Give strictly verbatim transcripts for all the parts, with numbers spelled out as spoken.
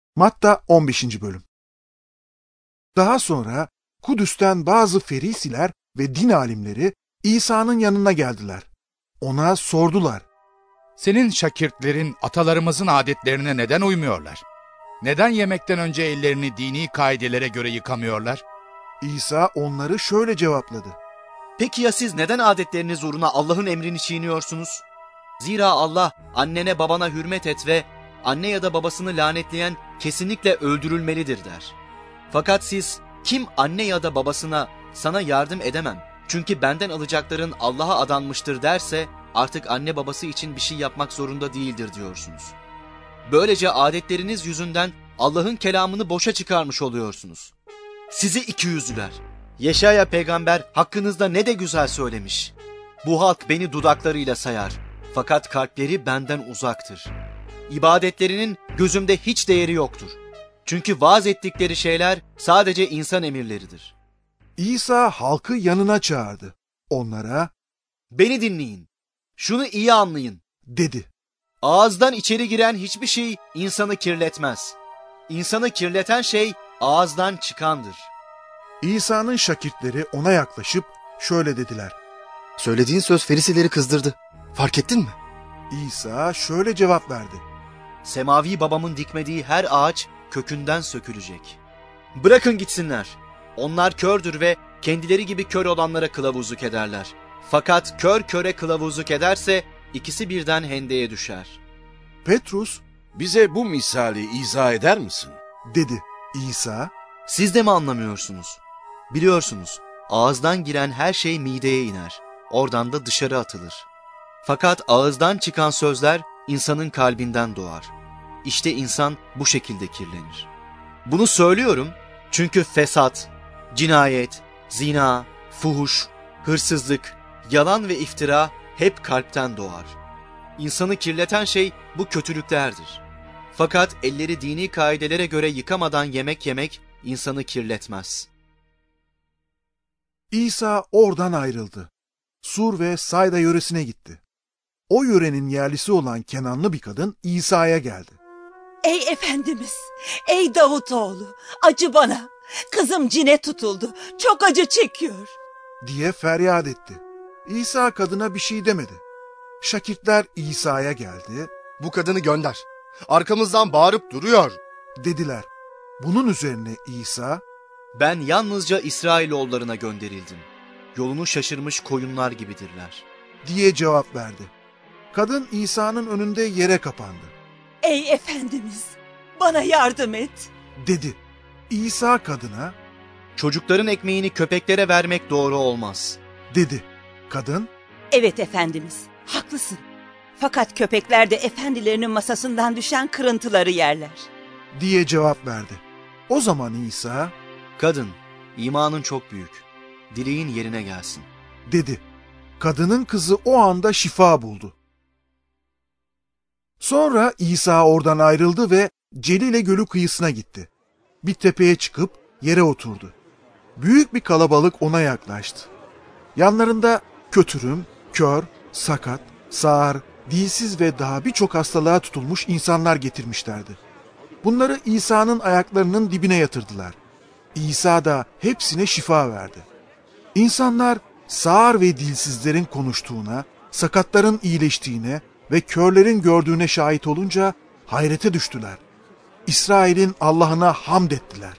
Matta on beşinci bölüm. Daha sonra Kudüs'ten bazı ferisiler ve din alimleri İsa'nın yanına geldiler. Ona sordular. Senin şakirtlerin atalarımızın adetlerine neden uymuyorlar? Neden yemekten önce ellerini dini kaidelere göre yıkamıyorlar? İsa onları şöyle cevapladı. Peki ya siz neden adetleriniz uğruna Allah'ın emrini çiğniyorsunuz? Zira Allah annene babana hürmet et ve anne ya da babasını lanetleyen kesinlikle öldürülmelidir der. Fakat siz kim anne ya da babasına sana yardım edemem çünkü benden alacakların Allah'a adanmıştır derse artık anne babası için bir şey yapmak zorunda değildir diyorsunuz. Böylece adetleriniz yüzünden Allah'ın kelamını boşa çıkarmış oluyorsunuz. Sizi ikiyüzlüler. Yeşaya peygamber hakkınızda ne de güzel söylemiş. Bu halk beni dudaklarıyla sayar fakat kalpleri benden uzaktır. İbadetlerinin gözümde hiç değeri yoktur. Çünkü vaaz ettikleri şeyler sadece insan emirleridir. İsa halkı yanına çağırdı. Onlara, Beni dinleyin. Şunu iyi anlayın. dedi. Ağızdan içeri giren hiçbir şey insanı kirletmez. İnsanı kirleten şey ağızdan çıkandır. İsa'nın şakirtleri ona yaklaşıp şöyle dediler. Söylediğin söz ferisileri kızdırdı. Fark ettin mi? İsa şöyle cevap verdi. Semavi babamın dikmediği her ağaç kökünden sökülecek. Bırakın gitsinler. Onlar kördür ve kendileri gibi kör olanlara kılavuzluk ederler. Fakat kör köre kılavuzluk ederse ikisi birden hendeye düşer. Petrus, Bize bu misali izah eder misin? dedi. İsa, Siz de mi anlamıyorsunuz? Biliyorsunuz, ağızdan giren her şey mideye iner. Oradan da dışarı atılır. Fakat ağızdan çıkan sözler insanın kalbinden doğar. İşte insan bu şekilde kirlenir. Bunu söylüyorum çünkü fesat, cinayet, zina, fuhuş, hırsızlık, yalan ve iftira hep kalpten doğar. İnsanı kirleten şey bu kötülüklerdir. Fakat elleri dini kaidelere göre yıkamadan yemek yemek insanı kirletmez. İsa oradan ayrıldı. Sur ve Sayda yöresine gitti. O yörenin yerlisi olan Kenanlı bir kadın İsa'ya geldi. Ey Efendimiz, ey Davutoğlu, acı bana. Kızım cine tutuldu, çok acı çekiyor. diye feryat etti. İsa kadına bir şey demedi. Şakirtler İsa'ya geldi, Bu kadını gönder. Arkamızdan bağırıp duruyor. dediler. Bunun üzerine İsa, Ben yalnızca İsrailoğullarına gönderildim. Yolunu şaşırmış koyunlar gibidirler. diye cevap verdi. Kadın İsa'nın önünde yere kapandı, Ey Efendimiz, bana yardım et. dedi. İsa kadına, Çocukların ekmeğini köpeklere vermek doğru olmaz. dedi. Kadın, Evet Efendimiz, haklısın. Fakat köpekler de efendilerinin masasından düşen kırıntıları yerler. diye cevap verdi. O zaman İsa, Kadın, imanın çok büyük. Dileğin yerine gelsin. dedi. Kadının kızı o anda şifa buldu. Sonra İsa oradan ayrıldı ve Celile Gölü kıyısına gitti. Bir tepeye çıkıp yere oturdu. Büyük bir kalabalık ona yaklaştı. Yanlarında kötürüm, kör, sakat, sağır, dilsiz ve daha birçok hastalığa tutulmuş insanlar getirmişlerdi. Bunları İsa'nın ayaklarının dibine yatırdılar. İsa da hepsine şifa verdi. İnsanlar sağır ve dilsizlerin konuştuğuna, sakatların iyileştiğine ve körlerin gördüğüne şahit olunca hayrete düştüler. İsrail'in Allah'ına hamd ettiler.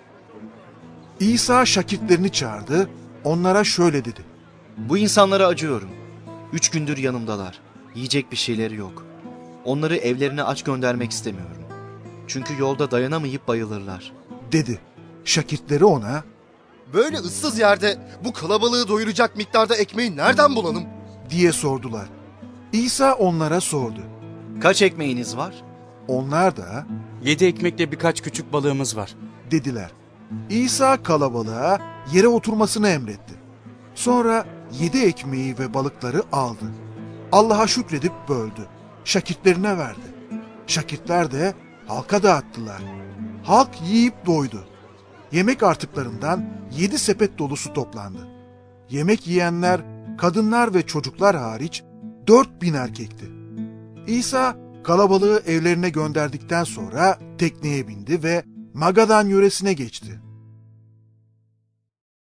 İsa şakirtlerini çağırdı, onlara şöyle dedi. Bu insanlara acıyorum. Üç gündür yanımdalar. Yiyecek bir şeyleri yok. Onları evlerine aç göndermek istemiyorum. Çünkü yolda dayanamayıp bayılırlar. dedi. Şakirtleri ona, Böyle ıssız yerde bu kalabalığı doyuracak miktarda ekmeği nereden bulalım? diye sordular. İsa onlara sordu. Kaç ekmeğiniz var? Onlar da Yedi ekmekle birkaç küçük balığımız var. dediler. İsa kalabalığa yere oturmasını emretti. Sonra yedi ekmeği ve balıkları aldı. Allah'a şükredip böldü. Şakirtlerine verdi. Şakirtler de halka dağıttılar. Halk yiyip doydu. Yemek artıklarından yedi sepet dolusu toplandı. Yemek yiyenler, kadınlar ve çocuklar hariç dört bin erkekti. İsa Kalabalığı evlerine gönderdikten sonra tekneye bindi ve Magadan yöresine geçti.